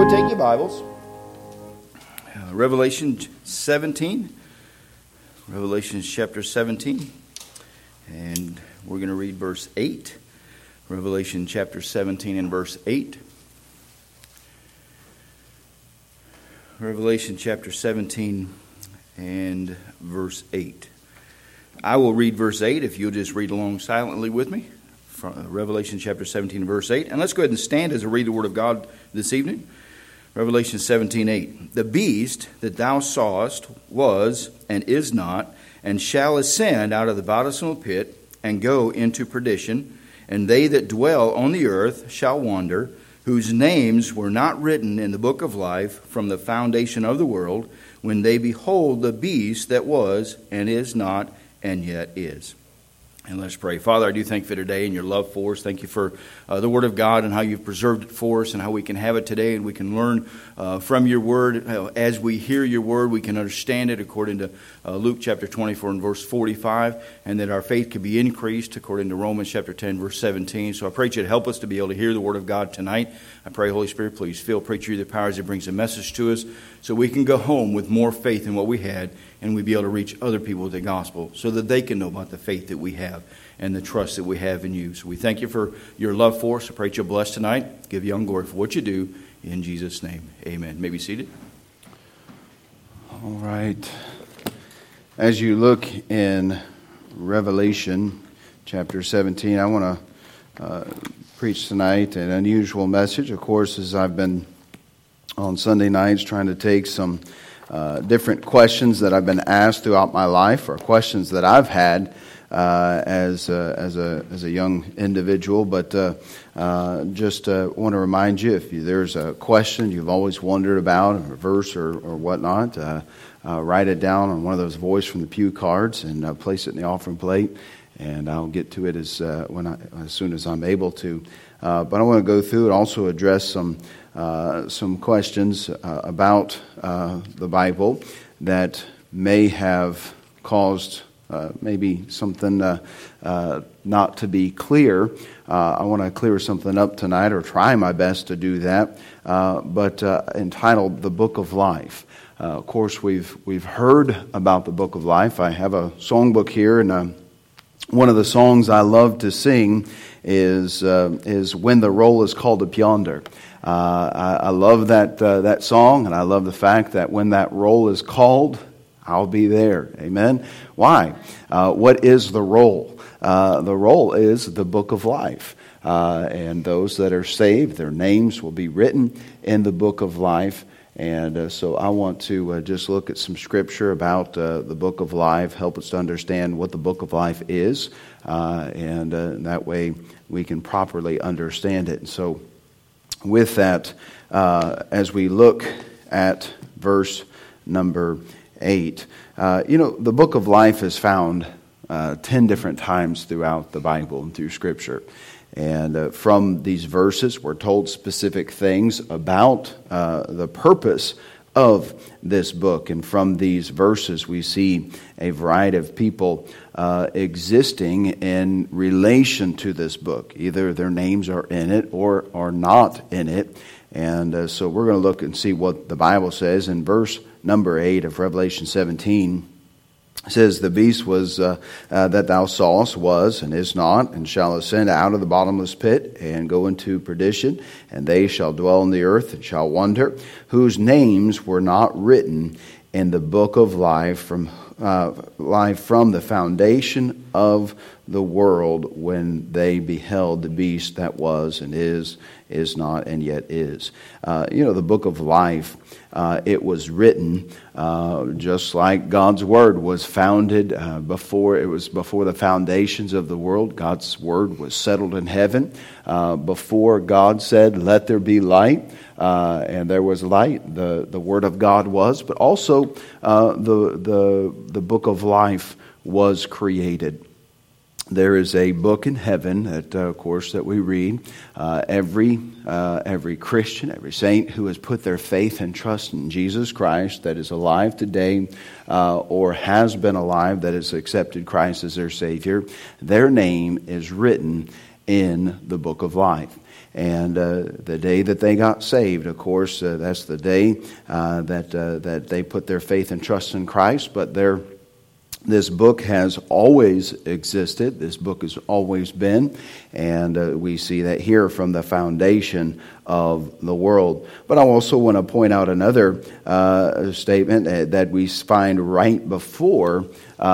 would take your Bibles, Revelation 17, Revelation chapter 17, and we're going to read verse 8, Revelation chapter 17 and verse 8. Revelation chapter 17 and verse 8. I will read verse 8 if you'll just read along silently with me. From Revelation chapter 17 and verse 8. And let's go ahead and stand as I read the Word of God this evening. Revelation 17:8. The beast that thou sawest was and is not, and shall ascend out of the bottomless pit, and go into perdition. And they that dwell on the earth shall wander, whose names were not written in the book of life from the foundation of the world, when they behold the beast that was and is not, and yet is. And let's pray. Father, I do thank you for today and your love for us. Thank you for the Word of God and how you've preserved it for us and how we can have it today and we can learn from your Word. As we hear your Word, we can understand it according to Luke chapter 24 and verse 45, and that our faith can be increased according to Romans chapter 10 verse 17. So I pray that you'd help us to be able to hear the Word of God tonight. I pray, Holy Spirit, please fill preacher the power as he brings a message to us so we can go home with more faith than what we had, and we be able to reach other people with the gospel so that they can know about the faith that we have and the trust that we have in you. So we thank you for your love for us. I pray that you'll bless tonight. Give you all glory for what you do. In Jesus' name, amen. May be seated. All right. As you look in Revelation chapter 17, I want to preach tonight an unusual message. Of course, as I've been on Sunday nights trying to take some different questions that I've been asked throughout my life, or questions that I've had as a young individual. But just want to remind you, if there's a question you've always wondered about, or a verse or whatnot, write it down on one of those voice from the pew cards and place it in the offering plate, and I'll get to it as soon as I'm able to. But I want to go through and also address some questions about the Bible that may have caused maybe something not to be clear. I want to clear something up tonight, or try my best to do that, but entitled The Book of Life. Of course, we've heard about the Book of Life. I have a songbook here, and one of the songs I love to sing is When the Roll is Called Up Yonder. I love that song, and I love the fact that when that roll is called, I'll be there. Amen? Why? What is the roll? The roll is the Book of Life. And those that are saved, their names will be written in the Book of Life. And so I want to just look at some scripture about the Book of Life, help us to understand what the Book of Life is, and that way we can properly understand it. And so with that, as we look at verse number 8, the Book of Life is found 10 different times throughout the Bible and through Scripture. And from these verses, we're told specific things about the purpose of this book. And from these verses, we see a variety of people existing in relation to this book. Either their names are in it or are not in it. And so we're going to look and see what the Bible says. In verse number 8 of Revelation 17, it says, the beast was that thou sawest was and is not, and shall ascend out of the bottomless pit and go into perdition, and they shall dwell on the earth and shall wander, whose names were not written in the book of life from the foundation of the world, when they beheld the beast that was and is not, and yet is. The book of life, it was written just like God's Word was founded before the foundations of the world. God's Word was settled in heaven before God said, "Let there be light," and there was light. The Word of God was, but also the book of life was created. There is a book in heaven that, of course, that we read. Every Christian, every saint who has put their faith and trust in Jesus Christ, that is alive today, or has been alive, that has accepted Christ as their Savior, their name is written in the book of life. And the day that they got saved, of course, that's the day that they put their faith and trust in Christ. But this book has always existed. This book has always been. And we see that here from the foundation of the world. But I also want to point out another statement that we find right before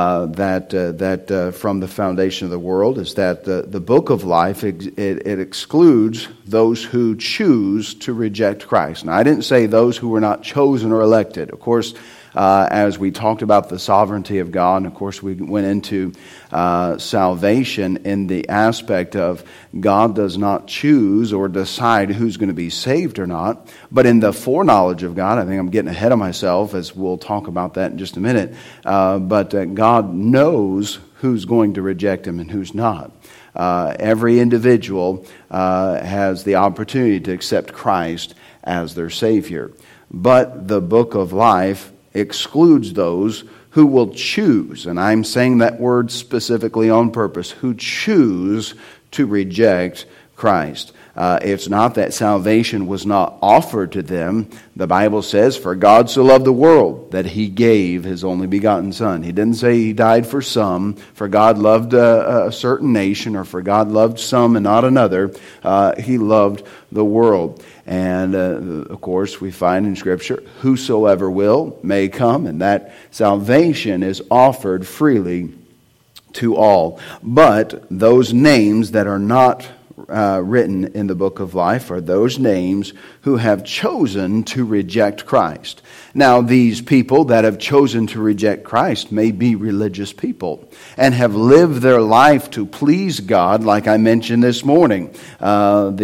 that from the foundation of the world, is that the book of life, it excludes those who choose to reject Christ. Now, I didn't say those who were not chosen or elected. Of course, as we talked about the sovereignty of God, and of course we went into salvation in the aspect of God does not choose or decide who's going to be saved or not. But in the foreknowledge of God, I think I'm getting ahead of myself, as we'll talk about that in just a minute, but God knows who's going to reject Him and who's not. Every individual has the opportunity to accept Christ as their Savior. But the book of life excludes those who will choose, and I'm saying that word specifically on purpose, who choose to reject Christ. It's not that salvation was not offered to them. The Bible says, for God so loved the world that He gave His only begotten Son. He didn't say He died for some, for God loved a certain nation, or for God loved some and not another. He loved the world. And of course, we find in Scripture, whosoever will may come, and that salvation is offered freely to all. But those names that are not written in the book of life are those names who have chosen to reject Christ. Now, these people that have chosen to reject Christ may be religious people and have lived their life to please God, like I mentioned this morning. I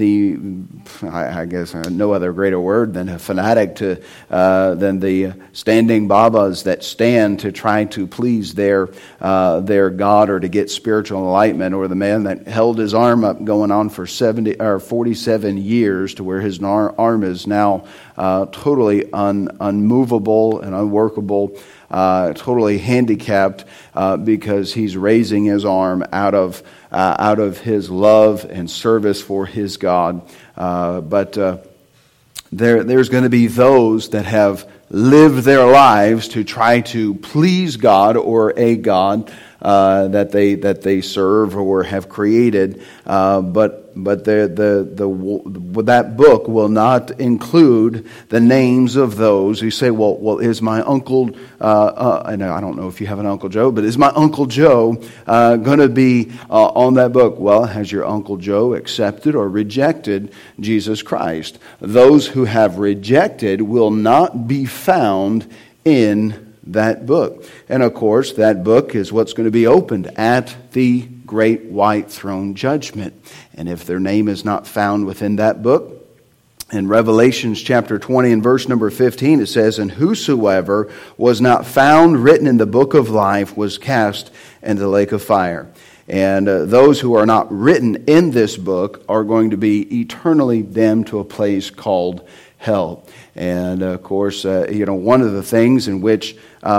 guess no other greater word than a fanatic than the standing babas that stand to try to please their God or to get spiritual enlightenment, or the man that held his arm up going on for 47 years to where his arm is now totally unmovable and unworkable, totally handicapped because he's raising his arm out of his love and service for his God. But there's going to be those that have lived their lives to try to please God or a God that they serve or have created, but that book will not include the names of those who say, well, is my uncle? I don't know if you have an Uncle Joe, but is my Uncle Joe going to be on that book? Well, has your Uncle Joe accepted or rejected Jesus Christ? Those who have rejected will not be found in that book. And of course, that book is what's going to be opened at the great white throne judgment. And if their name is not found within that book, in Revelations chapter 20 and verse number 15, it says, and whosoever was not found written in the book of life was cast into the lake of fire. And those who are not written in this book are going to be eternally damned to a place called hell. And of course, one of the things in which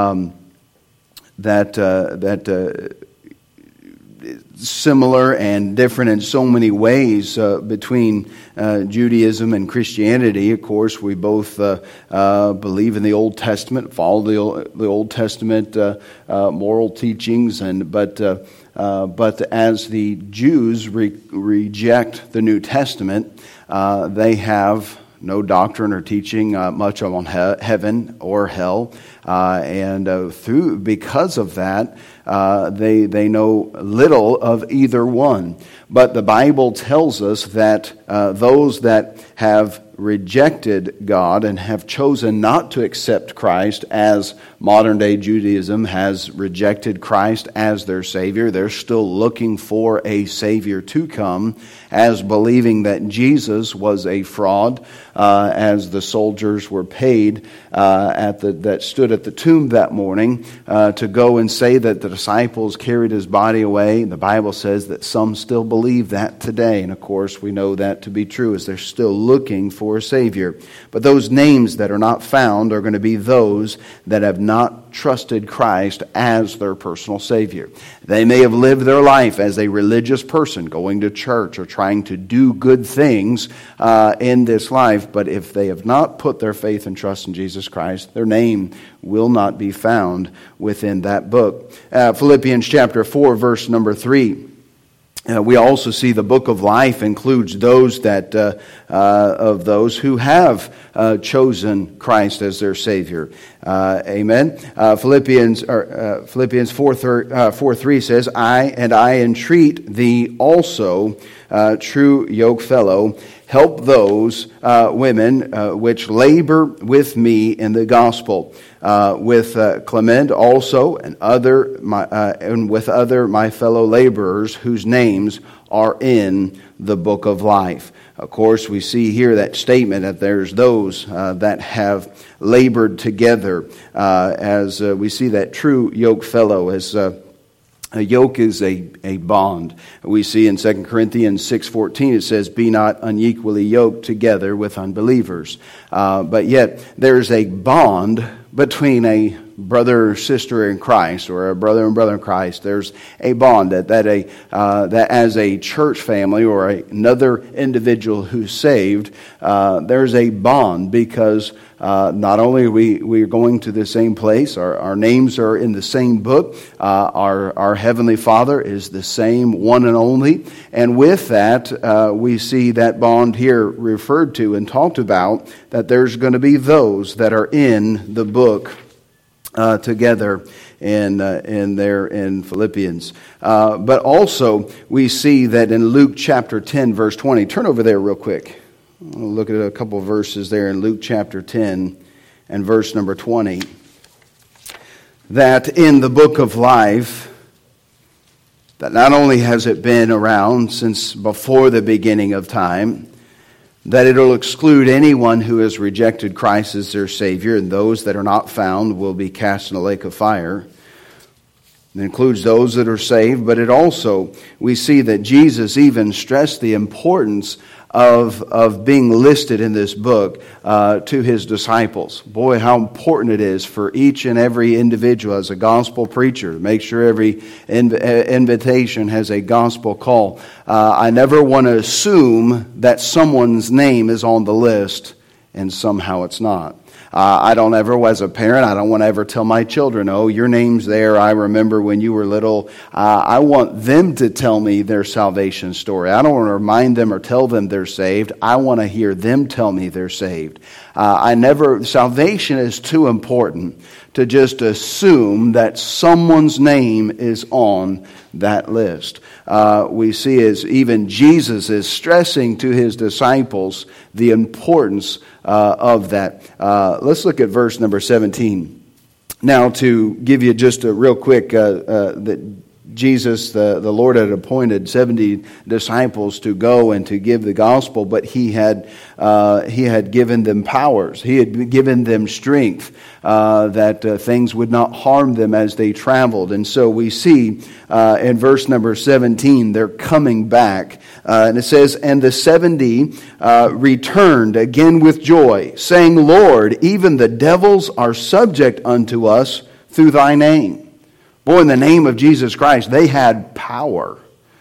similar and different in so many ways between Judaism and Christianity. Of course, we both believe in the Old Testament, follow the Old Testament moral teachings, but as the Jews reject the New Testament, they have no doctrine or teaching much on heaven or hell, and because of that, they know little of either one. But the Bible tells us that those that have rejected God and have chosen not to accept Christ, as modern day Judaism has rejected Christ as their Savior, they're still looking for a Savior to come, as believing that Jesus was a fraud, as the soldiers were paid that stood at the tomb that morning to go and say that the disciples carried his body away. The Bible says that some still believe that today, and of course we know that to be true, as they're still looking for a Savior. But those names that are not found are going to be those that have not trusted Christ as their personal Savior. They may have lived their life as a religious person, going to church or trying to do good things in this life, but if they have not put their faith and trust in Jesus Christ, their name will not be found within that book. Philippians chapter 4, verse number 3. We also see the book of life includes those that of those who have chosen Christ as their Savior. Amen. Philippians 4:3 says, I entreat thee also, true yoke fellow, help those women which labor with me in the gospel, with Clement also and with other my fellow laborers whose names are in the book of life. Of course, we see here that statement that there's those that have labored together, as we see that true yoke fellow as a yoke is a bond. We see in 2 Corinthians 6:14 it says, be not unequally yoked together with unbelievers. But yet there's a bond between a brother or sister in Christ, or a brother and brother in Christ. There's a bond that as a church family or another individual who's saved, there's a bond because not only are we going to the same place, our names are in the same book, our Heavenly Father is the same one and only, and with that we see that bond here referred to and talked about, that there's going to be those that are in the book together in Philippians. But also we see that in Luke chapter 10 verse 20. Turn over there real quick. We'll look at a couple of verses there in Luke chapter 10 and verse number 20. That in the book of life, that not only has it been around since before the beginning of time, that it'll exclude anyone who has rejected Christ as their Savior, and those that are not found will be cast in a lake of fire. It includes those that are saved, but it also, we see that Jesus even stressed the importance of being listed in this book to his disciples. Boy, how important it is for each and every individual as a gospel preacher to make sure every invitation has a gospel call. I never want to assume that someone's name is on the list and somehow it's not. I don't ever, as a parent, I don't want to ever tell my children, oh, your name's there, I remember when you were little. I want them to tell me their salvation story. I don't want to remind them or tell them they're saved. I want to hear them tell me they're saved. Salvation is too important to just assume that someone's name is on that list. We see as even Jesus is stressing to his disciples the importance of that. Let's look at verse number 17. Now, to give you just a real quick, that Jesus, the Lord, had appointed 70 disciples to go and to give the gospel, but he had given them powers. He had given them strength that things would not harm them as they traveled. And so we see in verse number 17, they're coming back. And it says, and the 70 returned again with joy, saying, Lord, even the devils are subject unto us through thy name. Boy, in the name of Jesus Christ, they had power.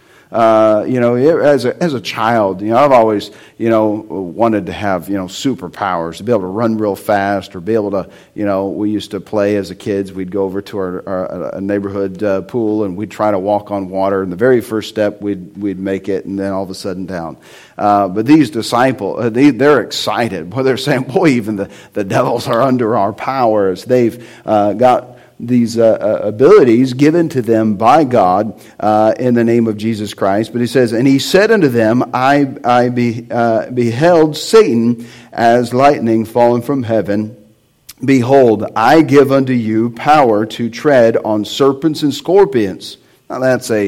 As a child, I've always, wanted to have, superpowers, to be able to run real fast, or be able to, we used to play as a kids. We'd go over to our neighborhood pool, and we'd try to walk on water. And the very first step, we'd make it, and then all of a sudden down. But these disciples, they're excited. Boy, they're saying, boy, even the devils are under our power, as they've got these abilities given to them by God in the name of Jesus Christ. But he says, and he said unto them, I beheld Satan as lightning fallen from heaven. Behold, I give unto you power to tread on serpents and scorpions. Now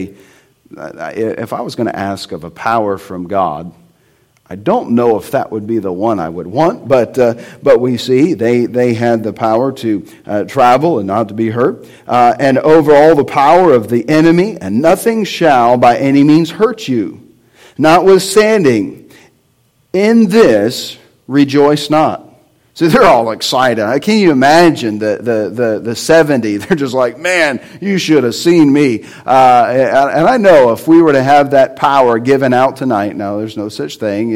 if I was going to ask of a power from God, I don't know if that would be the one I would want, but we see they had the power to travel and not to be hurt, and over all the power of the enemy, and nothing shall by any means hurt you. Notwithstanding, in this rejoice not. So they're all excited. Can you imagine the 70? They're just like, man, you should have seen me. And I know if we were to have that power given out tonight, no, there's no such thing.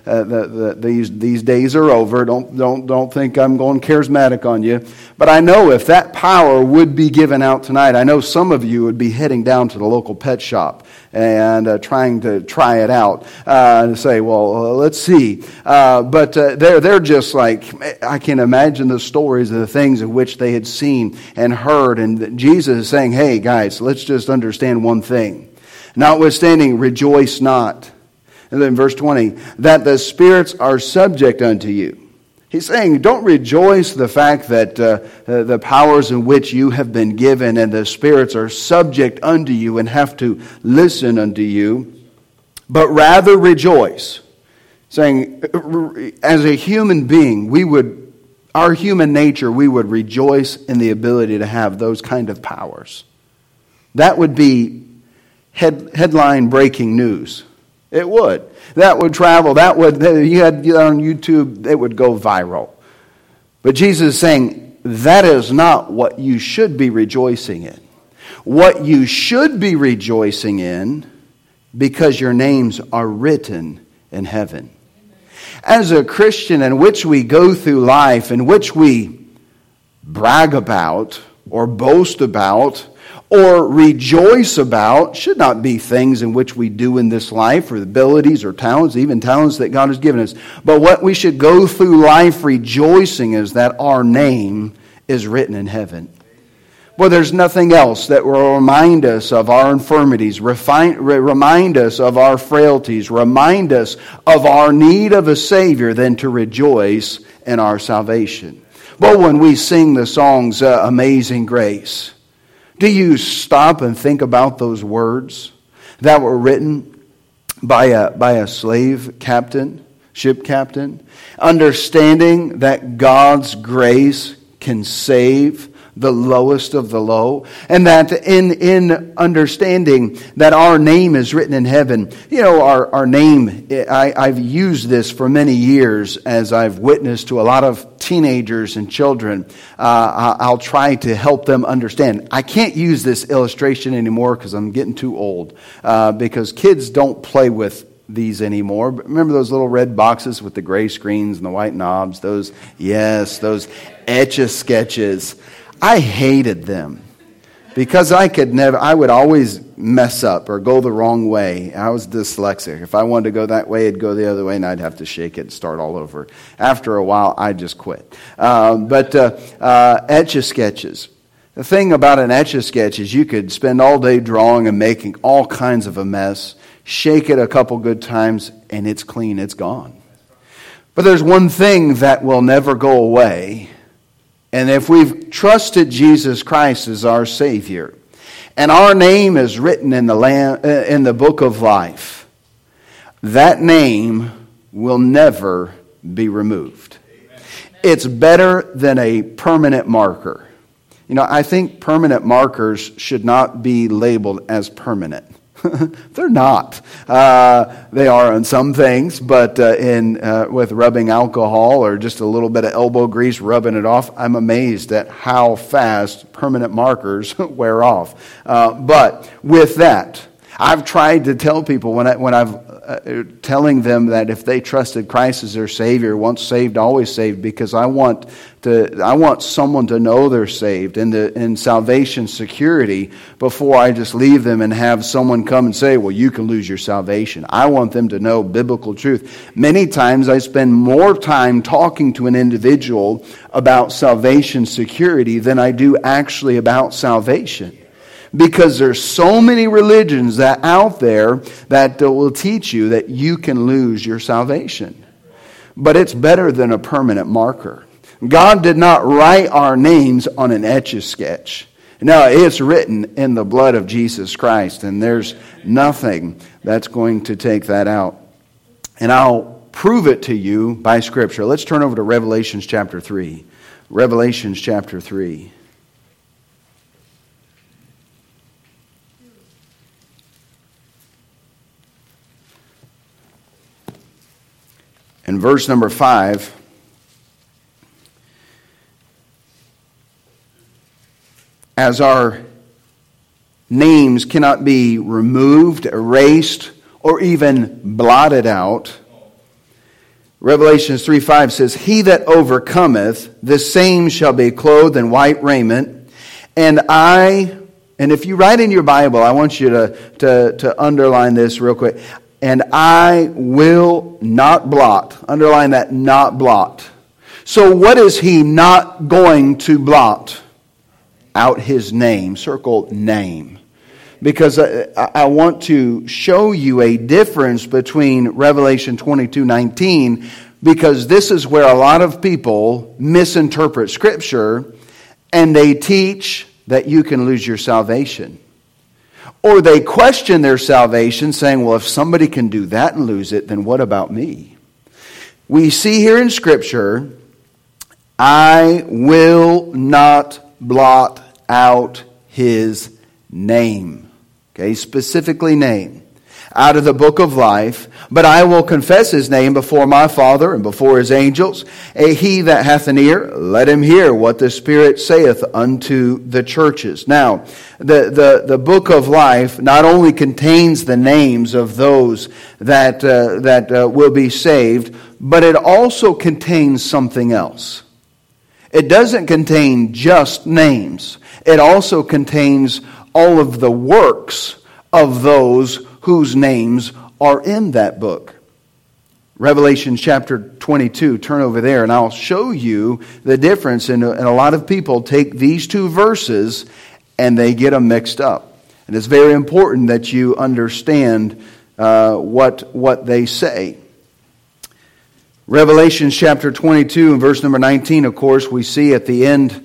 These days are over. Don't think I'm going charismatic on you. But I know if that power would be given out tonight, I know some of you would be heading down to the local pet shop and trying to try it out and say, well, let's see. But they're just like, I can imagine the stories of the things in which they had seen and heard. And Jesus is saying, hey, guys, let's just understand one thing. Notwithstanding, rejoice not. And then verse 20, that the spirits are subject unto you. He's saying, don't rejoice the fact that the powers in which you have been given and the spirits are subject unto you and have to listen unto you, but rather rejoice. Saying, as a human being, our human nature, we would rejoice in the ability to have those kind of powers. That would be headline breaking news. It would. That would travel. You had on YouTube, it would go viral. But Jesus is saying, that is not what you should be rejoicing in. What you should be rejoicing in, because your names are written in heaven. As a Christian in which we go through life, in which we brag about or boast about or rejoice about, should not be things in which we do in this life or abilities or talents, even talents that God has given us. But what we should go through life rejoicing is that our name is written in heaven. Well, there's nothing else that will remind us of our infirmities, remind us of our frailties, remind us of our need of a Savior than to rejoice in our salvation. But when we sing the songs, Amazing Grace, do you stop and think about those words that were written by a slave captain, ship captain, understanding that God's grace can save the lowest of the low, and that in understanding that our name is written in heaven. You know, our name, I've used this for many years as I've witnessed to a lot of teenagers and children. I'll try to help them understand. I can't use this illustration anymore because I'm getting too old, because kids don't play with these anymore. But remember those little red boxes with the gray screens and the white knobs? Those Etch-a-Sketches. I hated them because I would always mess up or go the wrong way. I was dyslexic. If I wanted to go that way, it'd go the other way, and I'd have to shake it and start all over. After a while, I just quit. Etch-a-Sketches. The thing about an Etch-a-Sketch is you could spend all day drawing and making all kinds of a mess, shake it a couple good times, and it's clean, it's gone. But there's one thing that will never go away. And if we've trusted Jesus Christ as our Savior, and our name is written in the book of life, that name will never be removed. Amen. It's better than a permanent marker. You know, I think permanent markers should not be labeled as permanent. They're not. They are on some things, but with rubbing alcohol or just a little bit of elbow grease rubbing it off, I'm amazed at how fast permanent markers wear off. But with that, I've tried to tell people when I've telling them that if they trusted Christ as their Savior, once saved, always saved, because I want someone to know they're saved in salvation security before I just leave them and have someone come and say, well, you can lose your salvation. I want them to know biblical truth. Many times I spend more time talking to an individual about salvation security than I do actually about salvation. Because there's so many religions that out there that will teach you that you can lose your salvation. But it's better than a permanent marker. God did not write our names on an Etch-a-Sketch. No, it's written in the blood of Jesus Christ, and there's nothing that's going to take that out. And I'll prove it to you by Scripture. Let's turn over to Revelation chapter 3. Revelation chapter 3. In verse number 5, as our names cannot be removed, erased, or even blotted out, Revelation 3:5 says, "He that overcometh, the same shall be clothed in white raiment, and if you write in your Bible, I want you to underline this real quick, and I will not blot." Underline that, not blot. So what is he not going to blot? Out his name. Circle name. Because I want to show you a difference between Revelation 22:19, because this is where a lot of people misinterpret Scripture, and they teach that you can lose your salvation. Or they question their salvation, saying, well, if somebody can do that and lose it, then what about me? We see here in Scripture, I will not blot out his name. Okay, specifically name. Out of the book of life, but I will confess his name before my Father and before his angels. He that hath an ear, let him hear what the Spirit saith unto the churches. Now, the book of life not only contains the names of those that will be saved, but it also contains something else. It doesn't contain just names. It also contains all of the works of those whose names are in that book. Revelation chapter 22, turn over there and I'll show you the difference. And a lot of people take these two verses and they get them mixed up. And it's very important that you understand what they say. Revelation chapter 22 and verse number 19, of course, we see at the end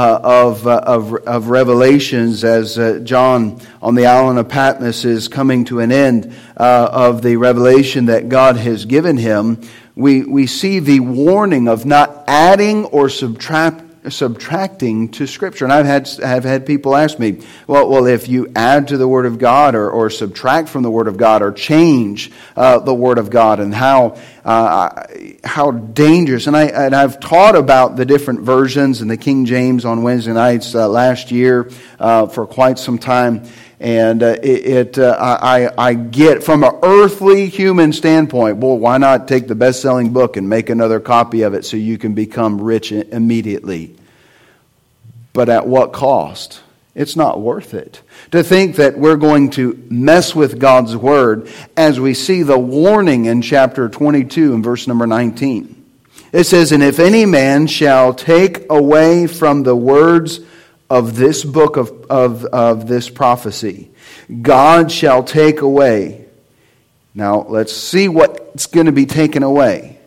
of Revelations as John on the island of Patmos is coming to an end of the revelation that God has given him. We see the warning of not adding or subtracting to Scripture. And I've had people ask me, well, if you add to the Word of God or subtract from the Word of God or change the Word of God, and how dangerous. And I've taught about the different versions and the King James on Wednesday nights last year for quite some time. And I get from an earthly human standpoint, well, why not take the best-selling book and make another copy of it so you can become rich immediately? But at what cost? It's not worth it. To think that we're going to mess with God's Word as we see the warning in chapter 22 and verse number 19. It says, "And if any man shall take away from the words of this book of this prophecy, God shall take away." Now, let's see what's going to be taken away.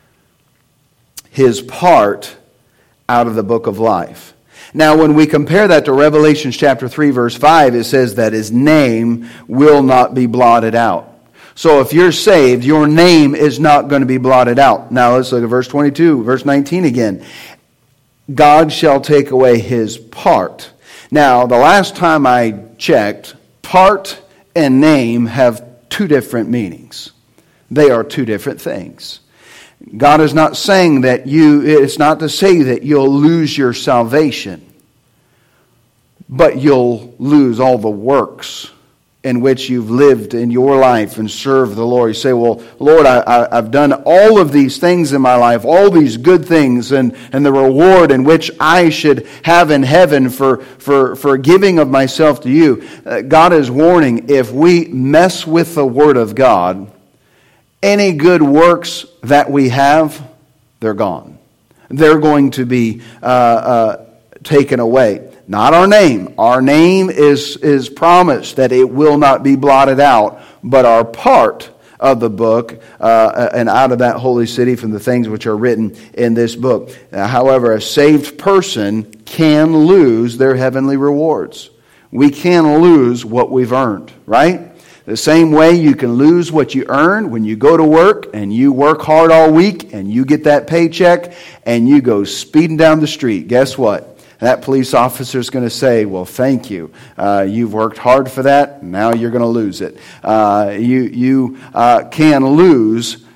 His part out of the book of life. Now, when we compare that to Revelation chapter 3, verse 5, it says that his name will not be blotted out. So if you're saved, your name is not going to be blotted out. Now, let's look at verse 22, verse 19 again. God shall take away his part. Now, the last time I checked, part and name have two different meanings. They are two different things. God is not saying that it's not to say that you'll lose your salvation, but you'll lose all the works in which you've lived in your life and served the Lord. You say, well, Lord, I've done all of these things in my life, all these good things, and the reward in which I should have in heaven for giving of myself to you. God is warning, if we mess with the Word of God, any good works that we have, they're gone. They're going to be taken away. Not our name. Our name is promised that it will not be blotted out, but our part of the book and out of that holy city from the things which are written in this book. However, a saved person can lose their heavenly rewards. We can lose what we've earned, right? The same way you can lose what you earn when you go to work and you work hard all week and you get that paycheck and you go speeding down the street. Guess what? That police officer is going to say, well, thank you. You've worked hard for that. Now you're going to lose it. You can lose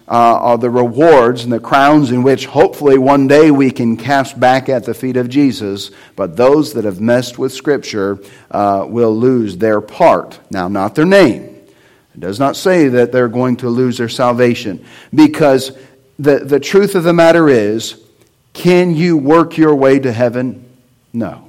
are the rewards and the crowns in which hopefully one day we can cast back at the feet of Jesus. But those that have messed with Scripture will lose their part. Now, not their name. It does not say that they're going to lose their salvation. Because the truth of the matter is, can you work your way to heaven? No.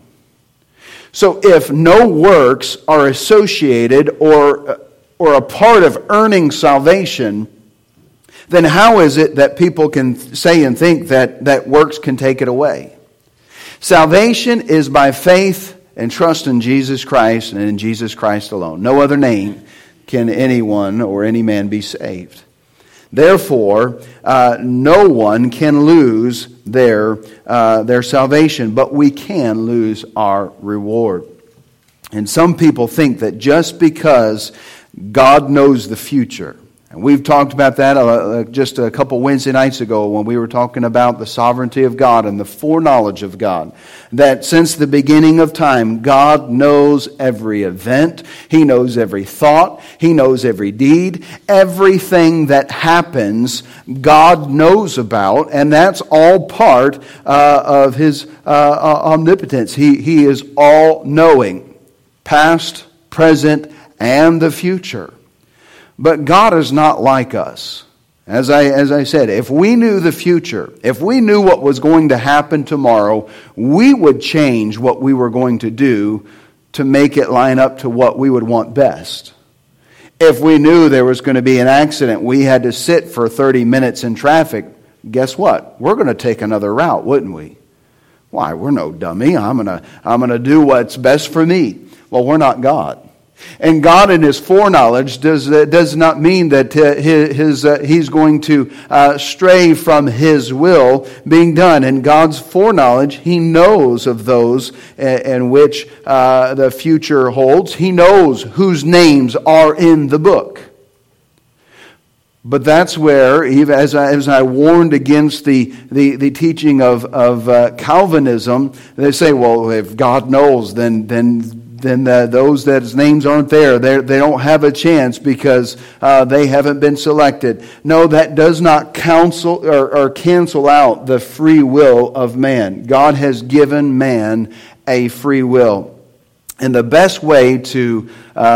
So if no works are associated or a part of earning salvation, then how is it that people can say and think that works can take it away? Salvation is by faith and trust in Jesus Christ and in Jesus Christ alone. No other name can anyone or any man be saved. Therefore, no one can lose their salvation, but we can lose our reward. And some people think that just because God knows the future, and we've talked about that just a couple Wednesday nights ago when we were talking about the sovereignty of God and the foreknowledge of God. That since the beginning of time, God knows every event. He knows every thought. He knows every deed. Everything that happens, God knows about. And that's all part of His omnipotence. He is all-knowing. Past, present, and the future. But God is not like us. As I said, if we knew the future, if we knew what was going to happen tomorrow, we would change what we were going to do to make it line up to what we would want best. If we knew there was going to be an accident, we had to sit for 30 minutes in traffic, guess what? We're going to take another route, wouldn't we? Why, we're no dummy. I'm going to do what's best for me. Well, we're not God. And God in His foreknowledge does not mean that He's going to stray from His will being done. In God's foreknowledge, He knows of those in which the future holds. He knows whose names are in the book. But that's where, even as I warned against the teaching of Calvinism, they say, well, if God knows, then those that His names aren't there, they don't have a chance because they haven't been selected. No, that does not counsel or cancel out the free will of man. God has given man a free will. And the best way to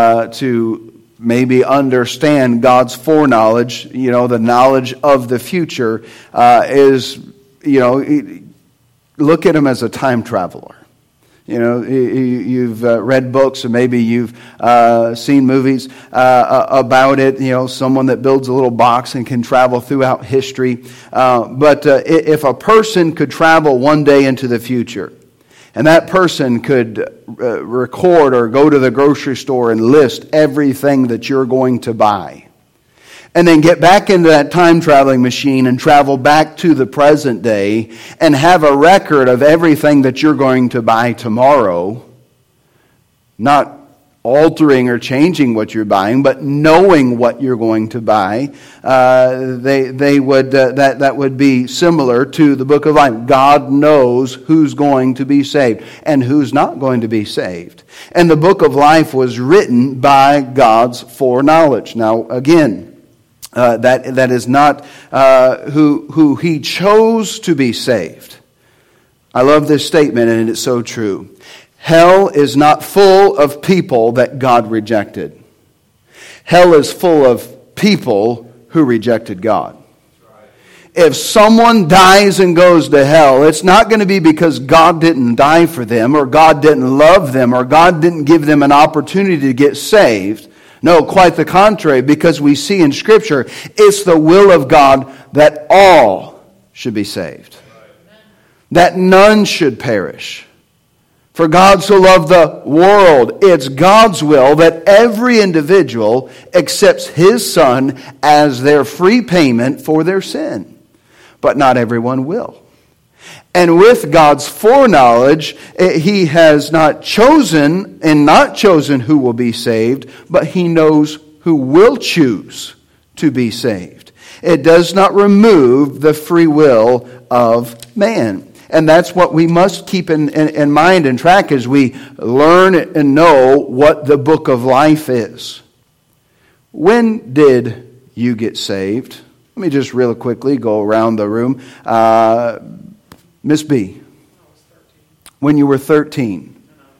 maybe understand God's foreknowledge, the knowledge of the future, is, look at Him as a time traveler. You've read books, or maybe you've seen movies about it. Someone that builds a little box and can travel throughout history. But if a person could travel one day into the future, and that person could record or go to the grocery store and list everything that you're going to buy, and then get back into that time-traveling machine and travel back to the present day and have a record of everything that you're going to buy tomorrow, not altering or changing what you're buying, but knowing what you're going to buy, that would be similar to the book of life. God knows who's going to be saved and who's not going to be saved. And the book of life was written by God's foreknowledge. Now, again, that is not who He chose to be saved. I love this statement, and it's so true. Hell is not full of people that God rejected. Hell is full of people who rejected God. If someone dies and goes to hell, it's not going to be because God didn't die for them, or God didn't love them, or God didn't give them an opportunity to get saved. No, quite the contrary, because we see in Scripture, it's the will of God that all should be saved. That none should perish. For God so loved the world. It's God's will that every individual accepts His Son as their free payment for their sin. But not everyone will. And with God's foreknowledge, He has not chosen who will be saved, but He knows who will choose to be saved. It does not remove the free will of man. And that's what we must keep in mind and track as we learn and know what the book of life is. When did you get saved? Let me just real quickly go around the room. Miss B, when you were 13.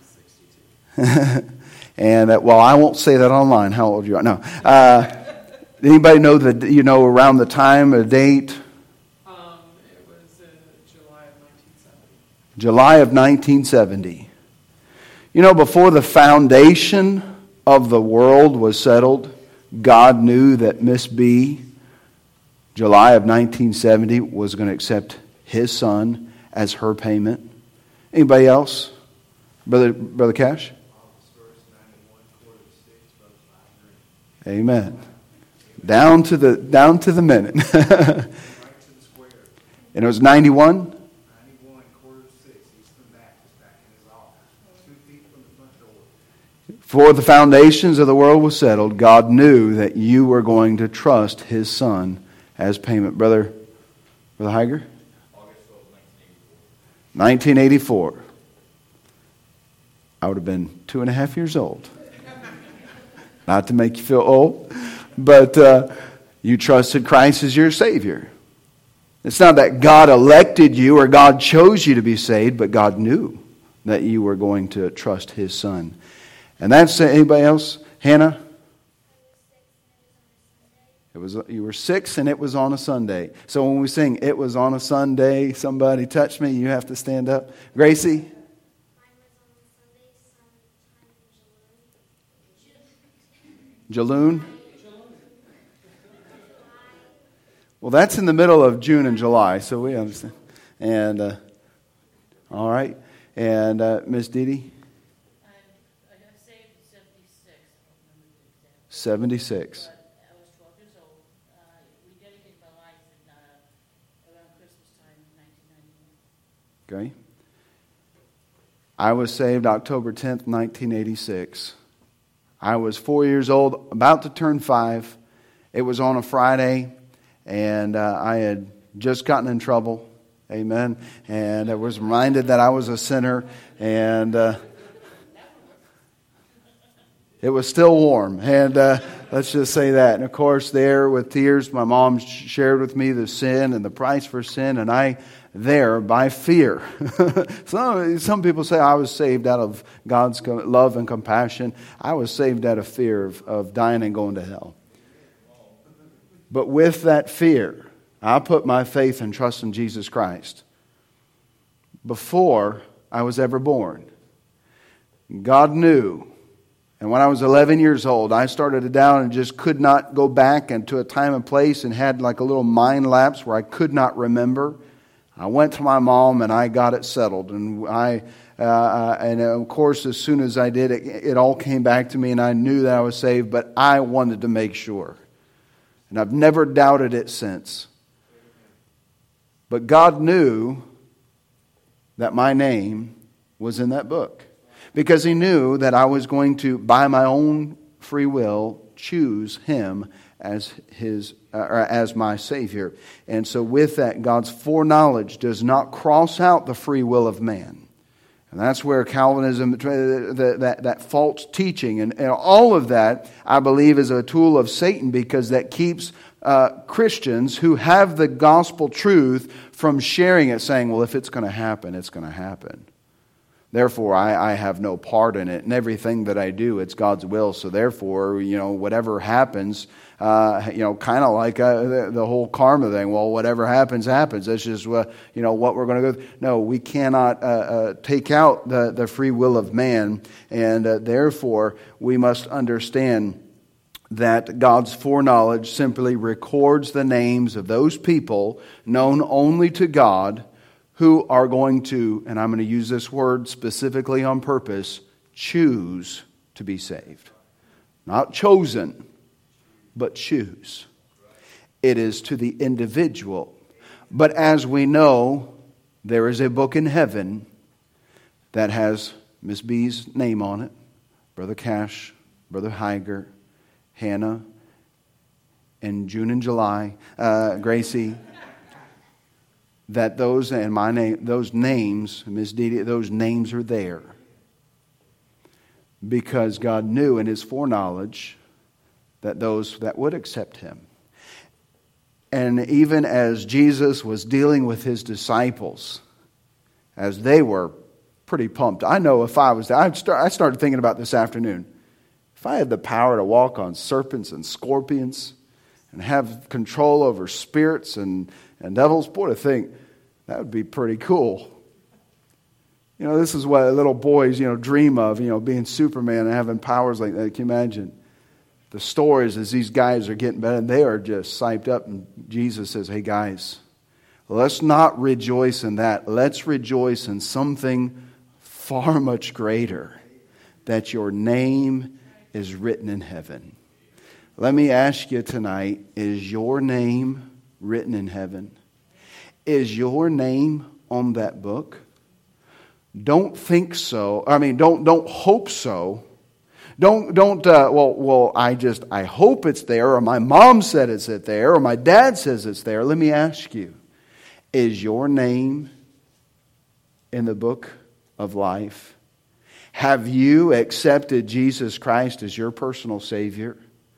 And well, I won't say that online. How old you are? No. Anybody know around the time, a date? It was July of 1970. July of 1970. Before the foundation of the world was settled, God knew that Miss B, July of 1970, was going to accept His Son as her payment. Anybody else? Brother Cash? Amen. Down to the minute. And it was 91? 91, quarter to 6, Eastern Baptist, back in his office, 2 feet from the front door. Before the foundations of the world was settled, God knew that you were going to trust His Son as payment. Brother Heiger? August 12, 1984. I would have been 2.5 years old. Not to make you feel old, but you trusted Christ as your Savior. It's not that God elected you or God chose you to be saved, but God knew that you were going to trust His Son. And that's anybody else? Hannah? You were 6 and it was on a Sunday. So when we sing, "It was on a Sunday, somebody touched me," you have to stand up. Gracie? Jaloon? Well, that's in the middle of June and July, so we understand. And, all right. And Miss Dee Dee? I got saved in 76. 76. I was 12 years old. We dedicated my life around Christmas time in 1991. Okay. I was saved October 10th, 1986. I was 4 years old, about to turn 5. It was on a Friday, and I had just gotten in trouble. Amen. And I was reminded that I was a sinner, and it was still warm. And let's just say that. And of course, there with tears, my mom shared with me the sin and the price for sin, and I there by fear. Some people say I was saved out of God's love and compassion. I was saved out of fear of dying and going to hell. But with that fear, I put my faith and trust in Jesus Christ before I was ever born. God knew. And when I was 11 years old, I started to doubt and just could not go back into a time and place and had like a little mind lapse where I could not remember. I went to my mom and I got it settled. And and of course, as soon as I did, it all came back to me and I knew that I was saved, but I wanted to make sure. And I've never doubted it since. But God knew that my name was in that book. Because He knew that I was going to, by my own free will, choose Him as as my Savior. And so with that, God's foreknowledge does not cross out the free will of man. And that's where Calvinism, that false teaching, and all of that, I believe, is a tool of Satan, because that keeps Christians who have the gospel truth from sharing it, saying, well, if it's going to happen, it's going to happen. Therefore, I have no part in it. And everything that I do, it's God's will. So therefore, whatever happens, kind of like the whole karma thing. Well, whatever happens, happens. That's just, what we're going to go through. No, we cannot take out the free will of man. And therefore, we must understand that God's foreknowledge simply records the names of those people known only to God, who are going to, and I'm going to use this word specifically on purpose, choose to be saved. Not chosen, but choose. It is to the individual. But as we know, there is a book in heaven that has Miss B's name on it, Brother Cash, Brother Heiger, Hannah, and June and July, Gracie. That those and my name, those names, Miss Dee Dee, those names are there because God knew in His foreknowledge that those that would accept Him. And even as Jesus was dealing with his disciples, as they were pretty pumped. I know if I was there, I started thinking about this afternoon. If I had the power to walk on serpents and scorpions and have control over spirits and devils, boy, to think that would be pretty cool. This is what little boys, dream of, being Superman and having powers like that. Can you imagine? The stories as these guys are getting better, and they are just psyched up. And Jesus says, hey guys, let's not rejoice in that. Let's rejoice in something far much greater, that your name is written in heaven. Let me ask you tonight, is your name written in heaven? Is your name on that book? Don't think so. Don't hope so. I hope it's there, or my mom said it's there, or my dad says it's there. Let me ask you, is your name in the book of life? Have you accepted Jesus Christ as your personal Savior?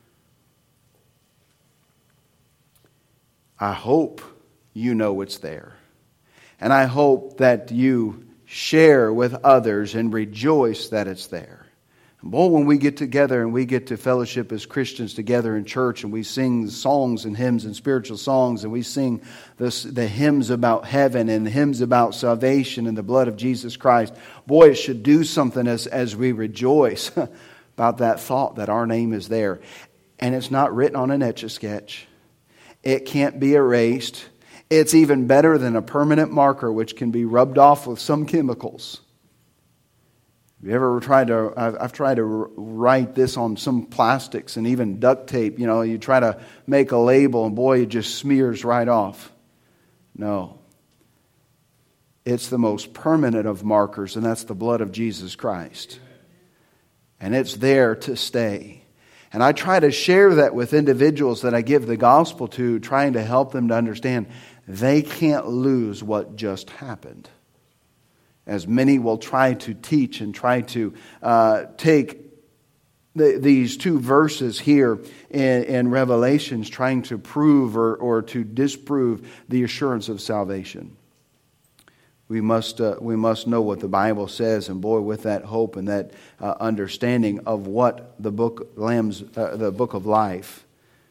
I hope you know it's there. And I hope that you share with others and rejoice that it's there. Boy, when we get together and we get to fellowship as Christians together in church, and we sing songs and hymns and spiritual songs, and we sing the hymns about heaven and hymns about salvation and the blood of Jesus Christ, boy, it should do something as we rejoice about that thought that our name is there. And it's not written on an Etch-a-Sketch. It can't be erased. It's even better than a permanent marker, which can be rubbed off with some chemicals. Have you ever tried to, I've tried to write this on some plastics and even duct tape. You try to make a label and boy, it just smears right off. No. It's the most permanent of markers, and that's the blood of Jesus Christ. And it's there to stay. And I try to share that with individuals that I give the gospel to, trying to help them to understand they can't lose what just happened. As many will try to teach and try to take these two verses here in Revelations, trying to prove or to disprove the assurance of salvation. We must know what the Bible says, and boy, with that hope and that understanding of what the book of life.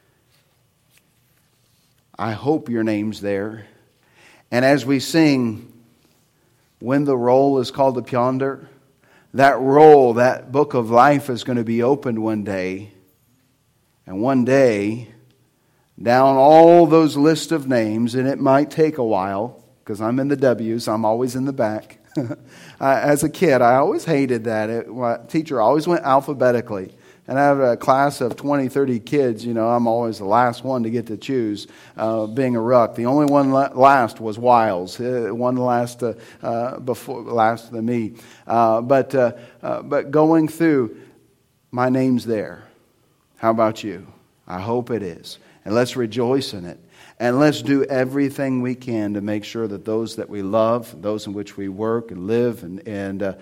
I hope your name's there, and as we sing, when the roll is called up yonder, that roll, that book of life is going to be opened one day. And one day, down all those lists of names, and it might take a while, because I'm in the W's, I'm always in the back. As a kid, I always hated that. My teacher always went alphabetically. And I have a class of 20, 30 kids. I'm always the last one to get to choose, being a ruck. The only one last was Wiles. One last than me. But going through, my name's there. How about you? I hope it is. And let's rejoice in it. And let's do everything we can to make sure that those that we love, those in which we work and live and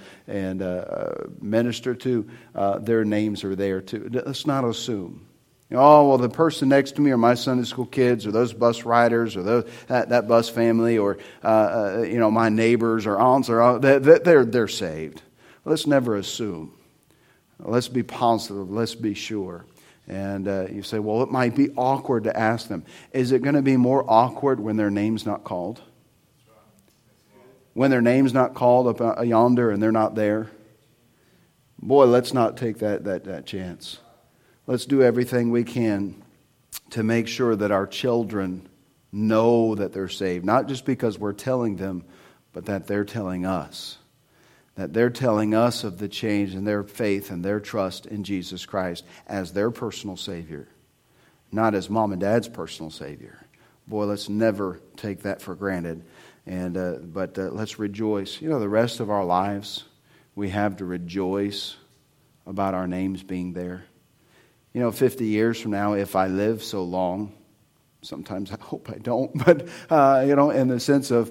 minister to, their names are there too. Let's not assume. The person next to me, or my Sunday school kids, or those bus riders, or that bus family, or my neighbors or aunts, or they're saved. Let's never assume. Let's be positive. Let's be sure. And you say, well, it might be awkward to ask them. Is it going to be more awkward when their name's not called? When their name's not called up yonder and they're not there? Boy, let's not take that chance. Let's do everything we can to make sure that our children know that they're saved. Not just because we're telling them, but that they're telling us. That they're telling us of the change in their faith and their trust in Jesus Christ as their personal Savior, not as mom and dad's personal Savior. Boy, let's never take that for granted. But let's rejoice. The rest of our lives, we have to rejoice about our names being there. 50 years from now, if I live so long, sometimes I hope I don't, but in the sense of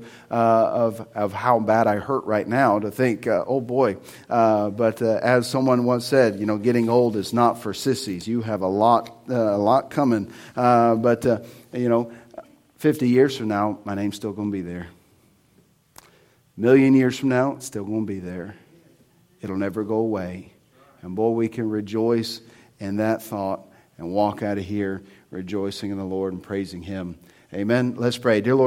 how bad I hurt right now, to think, oh boy. But as someone once said, getting old is not for sissies. You have a lot coming. But 50 years from now, my name's still going to be there. A million years from now, it's still going to be there. It'll never go away. And boy, we can rejoice in that thought and walk out of here rejoicing in the Lord and praising Him. Amen. Let's pray. Dear Lord,